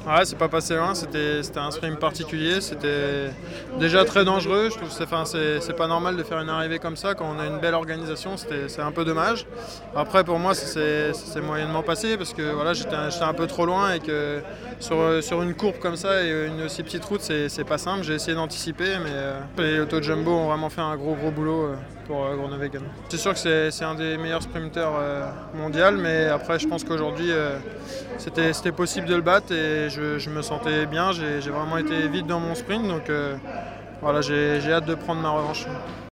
Ouais, c'est pas passé loin, c'était un sprint particulier, c'était déjà très dangereux. Je trouve que c'est pas normal de faire une arrivée comme ça quand on a une belle organisation, c'est un peu dommage. Après, pour moi, c'est moyennement passé parce que voilà, j'étais un peu trop loin et que sur une courbe comme ça et une aussi petite route, c'est pas simple. J'ai essayé d'anticiper, mais les Auto Jumbo ont vraiment fait un gros boulot pour Groenewegen. C'est sûr que c'est un des meilleurs sprinters mondial, mais après, je pense qu'aujourd'hui, c'était possible de le battre et je me sentais bien. J'ai vraiment été vite dans mon sprint, donc voilà, j'ai hâte de prendre ma revanche.